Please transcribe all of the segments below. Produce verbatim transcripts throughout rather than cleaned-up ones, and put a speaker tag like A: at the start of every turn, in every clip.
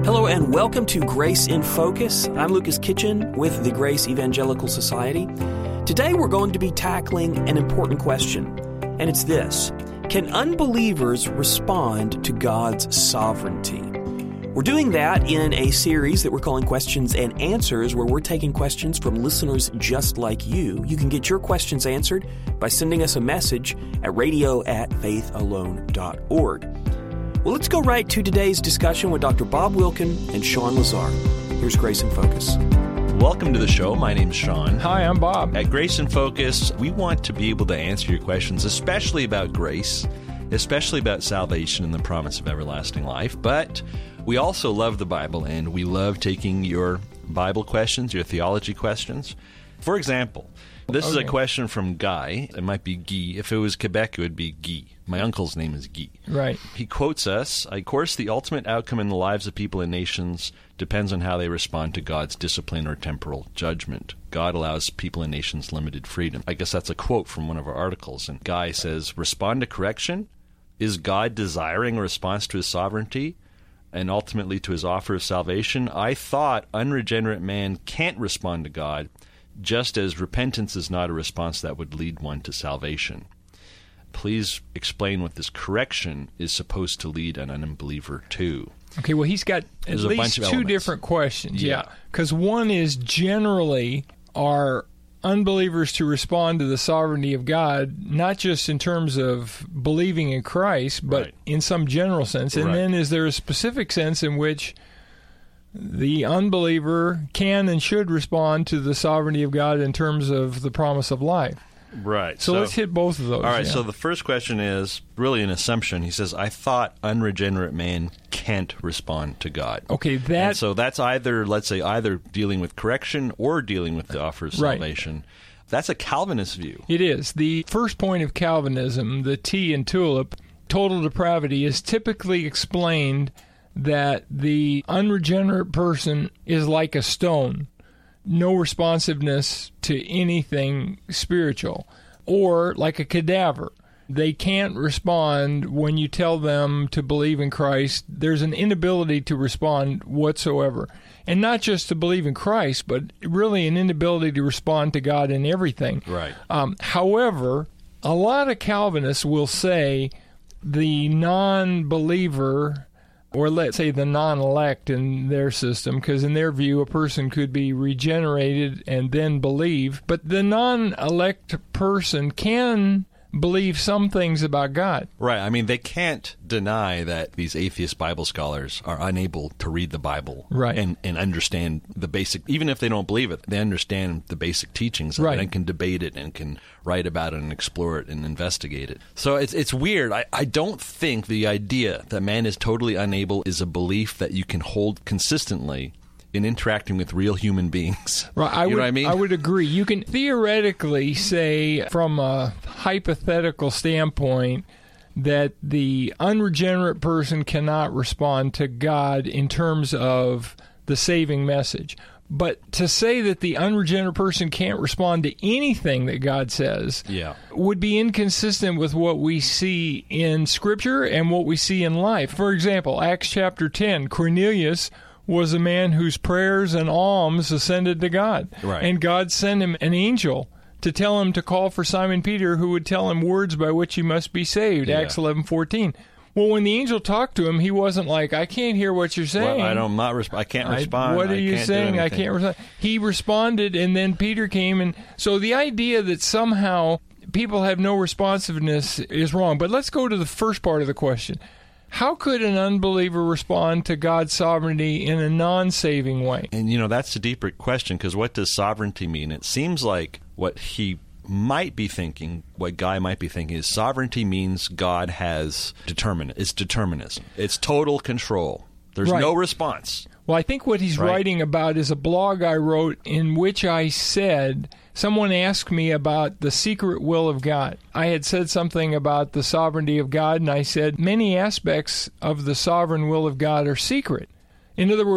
A: Hello and welcome to Grace in Focus. I'm Lucas Kitchen with the Grace Evangelical Society. Today we're going to be tackling an important question, and it's this: can unbelievers respond to God's sovereignty? We're doing that in a series that we're calling Questions and Answers, where we're taking questions from listeners just like you. You can get your questions answered by sending us a message at radio at faith alone dot org. Well, let's go right to today's discussion with Doctor Bob Wilkin and Sean Lazar. Here's Grace in Focus.
B: Welcome to the show. My name's Sean.
C: Hi, I'm Bob.
B: At Grace in Focus, we want to be able to answer your questions, especially about grace, especially about salvation and the promise of everlasting life. But we also love the Bible, and we love taking your Bible questions, your theology questions. For example, this okay. is a question from Guy. It might be Guy. If it was Quebec, it would be Guy. My uncle's name is Guy.
C: Right.
B: He quotes us, "Of course, the ultimate outcome in the lives of people and nations depends on how they respond to God's discipline or temporal judgment. God allows people and nations limited freedom." I guess that's a quote from one of our articles. And Guy says, "Respond to correction? Is God desiring a response to his sovereignty and ultimately to his offer of salvation? I thought unregenerate man can't respond to God, just as repentance is not a response that would lead one to salvation. Please explain what this correction is supposed to lead an unbeliever to."
C: Okay, well, he's got at
B: There's
C: least two
B: elements.
C: different questions.
B: Yeah.
C: Because yeah. one is generally, are unbelievers to respond to the sovereignty of God, not just in terms of believing in Christ, but
B: right.
C: in some general sense? And
B: right.
C: then is there a specific sense in which the unbeliever can and should respond to the sovereignty of God in terms of the promise of life?
B: Right.
C: So, so let's hit both of those.
B: All right,
C: yeah.
B: so the first question is really an assumption. He says, I thought unregenerate man can't respond to God.
C: Okay, that...
B: And so that's either, let's say, either dealing with correction or dealing with the offer of
C: right.
B: salvation. That's a Calvinist view.
C: It is. The first point of Calvinism, the T in tulip, total depravity, is typically explained that the unregenerate person is like a stone. No responsiveness to anything spiritual, or like a cadaver. They can't respond when you tell them to believe in Christ. There's an inability to respond whatsoever. And not just to believe in Christ, but really an inability to respond to God in everything.
B: Right.
C: Um, however, a lot of Calvinists will say the non-believer, or let's say the non-elect in their system, because in their view, a person could be regenerated and then believe. But the non-elect person can believe some things about God.
B: Right. I mean, they can't deny that these atheist Bible scholars are unable to read the Bible
C: right.
B: and, and understand the basic, even if they don't believe it, they understand the basic teachings of
C: right.
B: it and can debate it and can write about it and explore it and investigate it. So it's it's weird. I, I don't think the idea that man is totally unable is a belief that you can hold consistently in interacting with real human beings.
C: Right, I
B: you
C: would,
B: know what I mean?
C: I would agree. You can theoretically say, from a hypothetical standpoint, that the unregenerate person cannot respond to God in terms of the saving message. But to say that the unregenerate person can't respond to anything that God says
B: yeah.
C: would be inconsistent with what we see in Scripture and what we see in life. For example, Acts chapter ten, Cornelius was a man whose prayers and alms ascended to God.
B: Right.
C: And God sent him an angel to tell him to call for Simon Peter, who would tell him words by which he must be saved,
B: yeah.
C: Acts eleven fourteen. Well, when the angel talked to him, he wasn't like, I can't hear what you're saying.
B: Well, I don't, I'm not resp- I can't respond.
C: I, what are
B: I
C: you
B: can't
C: saying? I can't respond. He responded, and then Peter came. And so the idea that somehow people have no responsiveness is wrong. But let's go to the first part of the question. How could an unbeliever respond to God's sovereignty in a non-saving way?
B: And, you know, that's a deeper question, because what does sovereignty mean? It seems like what he might be thinking, what Guy might be thinking, is sovereignty means God has determin- it's determinism. It's total control. There's
C: right.
B: no response.
C: Well, I think what he's
B: right.
C: writing about is a blog I wrote in which I said, someone asked me about the secret will of God. I had said something about the sovereignty of God, and I said, many aspects of the sovereign will of God are secret. In other words,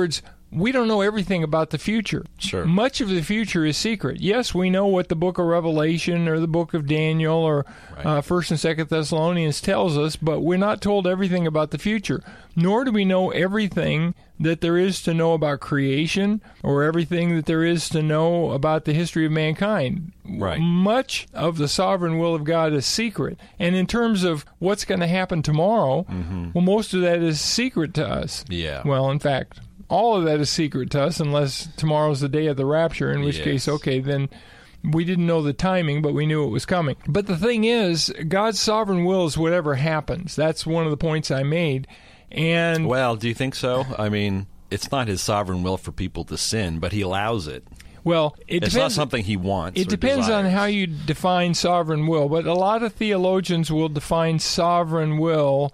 C: we don't know everything about the future.
B: Sure.
C: Much of the future is secret. Yes, we know what the book of Revelation or the book of Daniel or
B: Right.
C: uh, First and Second Thessalonians tells us, but we're not told everything about the future. Nor do we know everything that there is to know about creation or everything that there is to know about the history of mankind.
B: Right.
C: Much of the sovereign will of God is secret. And in terms of what's going to happen tomorrow, well, most of that is secret to us.
B: Yeah.
C: Well, in fact, all of that is secret to us unless tomorrow's the day of the rapture, in which
B: Yes.
C: case, okay, then we didn't know the timing, but we knew it was coming. But the thing is, God's sovereign will is whatever happens. That's one of the points I made. And
B: Well, do you think so? I mean, it's not his sovereign will for people to sin, but he allows it.
C: well, it
B: It's
C: depends.
B: not something he wants.
C: It
B: or
C: depends on
B: desires.
C: how you define sovereign will, but a lot of theologians will define sovereign will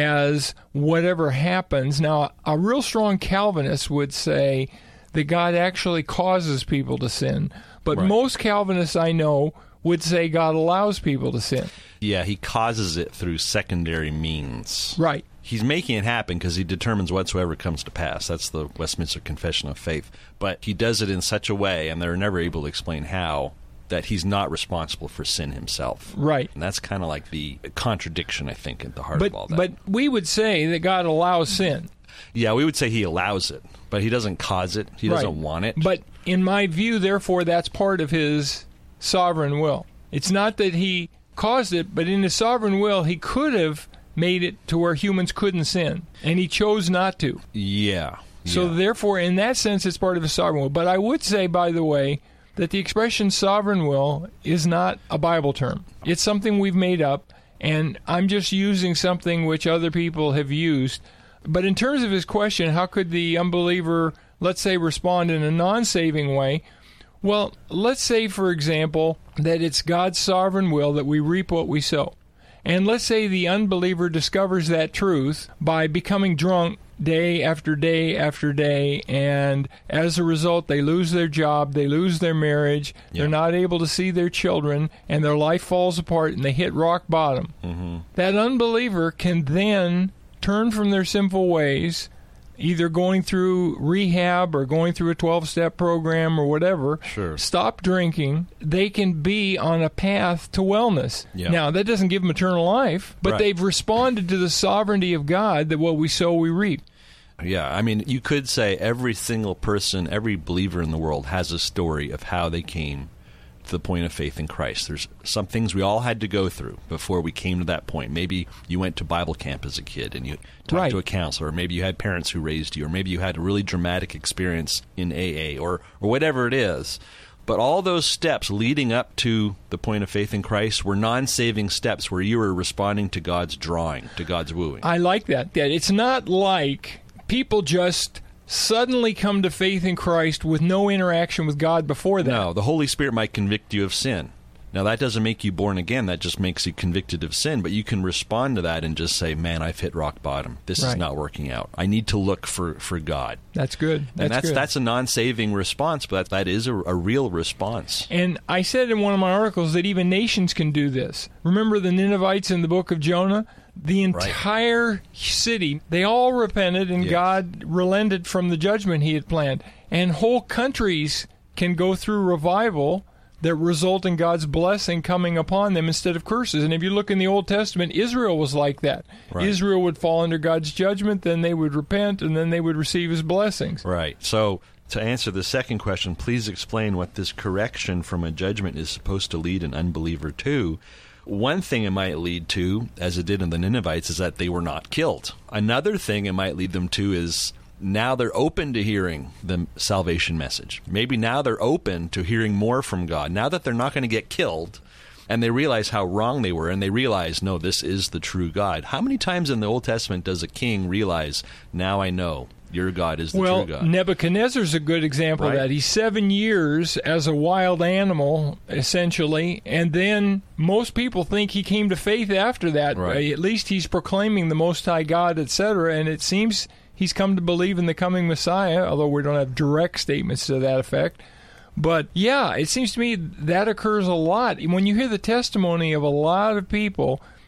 C: as whatever happens. Now, a real strong Calvinist would say that God actually causes people to sin, but
B: Right.
C: most Calvinists I know would say God allows people to sin.
B: Yeah, he causes it through secondary means.
C: Right.
B: He's making it happen because he determines whatsoever comes to pass. That's the Westminster Confession of Faith. But he does it in such a way, and they're never able to explain how, that he's not responsible for sin himself.
C: Right.
B: And that's kind of like the contradiction, I think, at the heart
C: But
B: of all that.
C: but we would say that God allows sin.
B: yeah, we would say he allows it, but he doesn't cause it. He doesn't
C: Right.
B: want it.
C: But in my view, therefore, that's part of his sovereign will. It's not that he caused it, but in his sovereign will, he could have made it to where humans couldn't sin, and he chose not to.
B: yeah.
C: So
B: yeah.
C: therefore, in that sense, it's part of his sovereign will. But I would say, by the way, that the expression sovereign will is not a Bible term. It's something we've made up, and I'm just using something which other people have used. But in terms of his question, how could the unbeliever, let's say, respond in a non-saving way? Well, let's say, for example, that it's God's sovereign will that we reap what we sow. And let's say the unbeliever discovers that truth by becoming drunk day after day after day, and as a result, they lose their job, they lose their marriage,
B: Yeah.
C: they're not able to see their children, and their life falls apart, and they hit rock bottom.
B: Mm-hmm.
C: That unbeliever can then turn from their sinful ways, either going through rehab or going through a twelve-step program or whatever,
B: Sure.
C: stop drinking. They can be on a path to wellness.
B: Yeah.
C: Now, that doesn't give them eternal life, but
B: Right.
C: they've responded to the sovereignty of God that what we sow, we reap.
B: Yeah, I mean, you could say every single person, every believer in the world has a story of how they came to the point of faith in Christ. There's some things we all had to go through before we came to that point. Maybe you went to Bible camp as a kid and you talked
C: Right.
B: to a counselor, or maybe you had parents who raised you, or maybe you had a really dramatic experience in A A, or, or whatever it is. But all those steps leading up to the point of faith in Christ were non-saving steps where you were responding to God's drawing, to God's wooing.
C: I like that. That it's not like people just suddenly come to faith in Christ with no interaction with God before that.
B: No, the Holy Spirit might convict you of sin. Now, that doesn't make you born again. That just makes you convicted of sin. But you can respond to that and just say, man, I've hit rock bottom. This is
C: Right.
B: not working out. I need to look for, for God.
C: That's good. That's,
B: and that's
C: good.
B: that's a non-saving response, but that, that is a, a real response.
C: And I said in one of my articles that even nations can do this. Remember the Ninevites in the book of Jonah? The entire city, they all repented, and
B: Yes.
C: God relented from the judgment he had planned. And whole countries can go through revival that result in God's blessing coming upon them instead of curses. And if you look in the Old Testament, Israel was like that.
B: Right.
C: Israel would fall under God's judgment, then they would repent, and then they would receive his blessings.
B: Right. So, to answer the second question, please explain what this correction from a judgment is supposed to lead an unbeliever to. One thing it might lead to, as it did in the Ninevites, is that they were not killed. Another thing it might lead them to is now they're open to hearing the salvation message. Maybe now they're open to hearing more from God. Now that they're not going to get killed, and they realize how wrong they were, and they realize, no, this is the true God. How many times in the Old Testament does a king realize, now I know your God is the
C: well,
B: true God?
C: Nebuchadnezzar's a good example
B: Right.
C: of that. He's seven years as a wild animal, essentially, and then most people think he came to faith after that.
B: Right.
C: Uh, At least he's proclaiming the Most High God, et cetera, and it seems he's come to believe in the coming Messiah, although we don't have direct statements to that effect. But yeah, it seems to me that occurs a lot. When you hear the testimony of a lot of people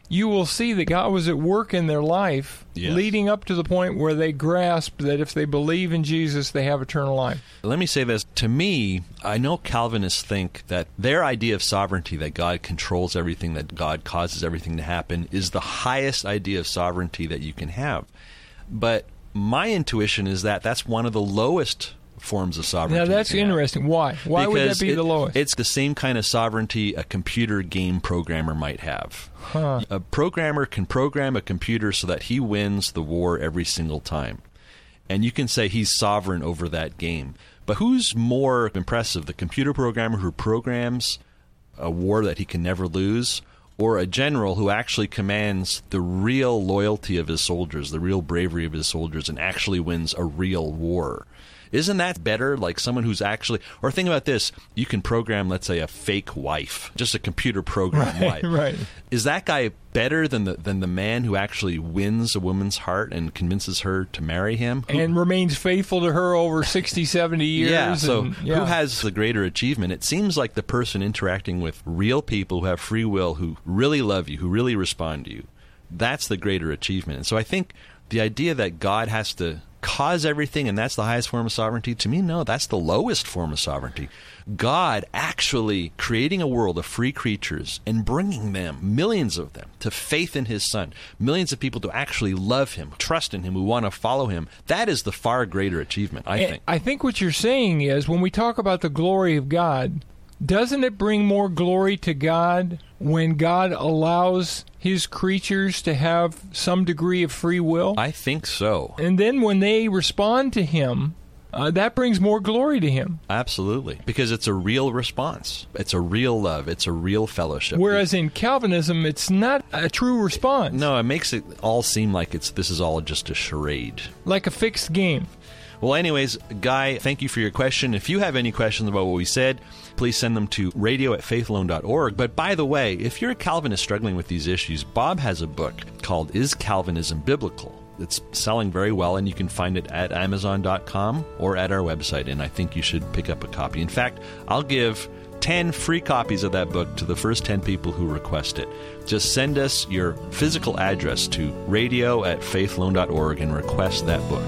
C: you will see that God was at work in their life,
B: Yes.
C: leading up to the point where they grasp that if they believe in Jesus, they have eternal life.
B: Let me say this. To me, I know Calvinists think that their idea of sovereignty, that God controls everything, that God causes everything to happen, is the highest idea of sovereignty that you can have. But my intuition is that that's one of the lowest forms of sovereignty.
C: Now, that's
B: you can have.
C: interesting. Why? Why would that
B: Because
C: be
B: it-
C: the lowest?
B: It's the same kind of sovereignty a computer game programmer might have.
C: Huh.
B: A programmer can program a computer so that he wins the war every single time. And you can say he's sovereign over that game. But who's more impressive, the computer programmer who programs a war that he can never lose, or a general who actually commands the real loyalty of his soldiers, the real bravery of his soldiers, and actually wins a real war? Isn't that better? Like someone who's actually... Or think about this. You can program, let's say, a fake wife. Just a computer program
C: Right,
B: wife.
C: right.
B: Is that guy better than the than the man who actually wins a woman's heart and convinces her to marry him? Who-
C: And remains faithful to her over sixty, seventy years.
B: yeah, so
C: and, yeah.
B: who has the greater achievement? It seems like the person interacting with real people who have free will, who really love you, who really respond to you. That's the greater achievement. And so I think the idea that God has to cause everything and that's the highest form of sovereignty, to me, no, that's the lowest form of sovereignty. God actually creating a world of free creatures and bringing them, millions of them, to faith in his Son, millions of people to actually love him, trust in him, who want to follow him, that is the far greater achievement, I
C: And
B: think.
C: I think what you're saying is when we talk about the glory of God, doesn't it bring more glory to God when God allows his creatures to have some degree of free will?
B: I think so.
C: And then when they respond to him, uh, that brings more glory to him.
B: Absolutely. Because it's a real response. It's a real love. It's a real fellowship.
C: Whereas in Calvinism, it's not a true response,
B: No, it makes it all seem like it's this is all just a charade.
C: like a fixed game.
B: Well, anyways, Guy, thank you for your question. If you have any questions about what we said, please send them to radio at faith alone dot org. But by the way, if you're a Calvinist struggling with these issues, Bob has a book called Is Calvinism Biblical? It's selling very well, and you can find it at amazon dot com or at our website, and I think you should pick up a copy. In fact, I'll give ten free copies of that book to the first ten people who request it. Just send us your physical address to radio at faith alone dot org and request that book.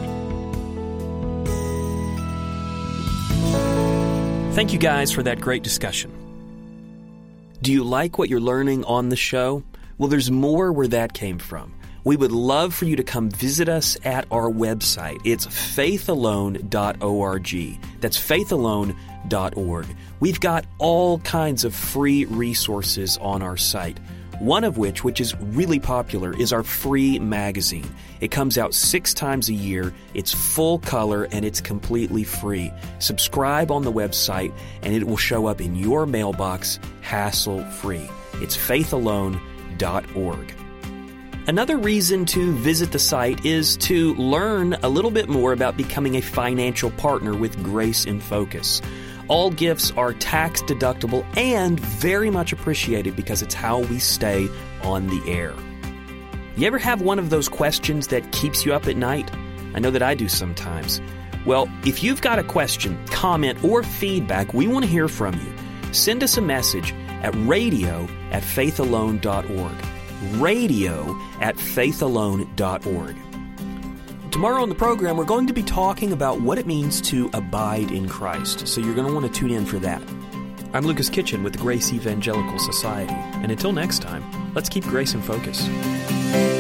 A: Thank you guys for that great discussion. Do you like what you're learning on the show? Well, there's more where that came from. We would love for you to come visit us at our website. It's faith alone dot org. That's faith alone dot org. We've got all kinds of free resources on our site. One of which, which is really popular, is our free magazine. It comes out six times a year, it's full color, and it's completely free. Subscribe on the website, and it will show up in your mailbox hassle-free. It's faith alone dot org. Another reason to visit the site is to learn a little bit more about becoming a financial partner with Grace in Focus. All gifts are tax-deductible and very much appreciated because it's how we stay on the air. You ever have one of those questions that keeps you up at night? I know that I do sometimes. Well, if you've got a question, comment, or feedback, we want to hear from you. Send us a message at radio at faith alone dot org. radio at faith alone dot org. Tomorrow on the program, we're going to be talking about what it means to abide in Christ, so you're going to want to tune in for that. I'm Lucas Kitchen with the Grace Evangelical Society, and until next time, let's keep Grace in focus.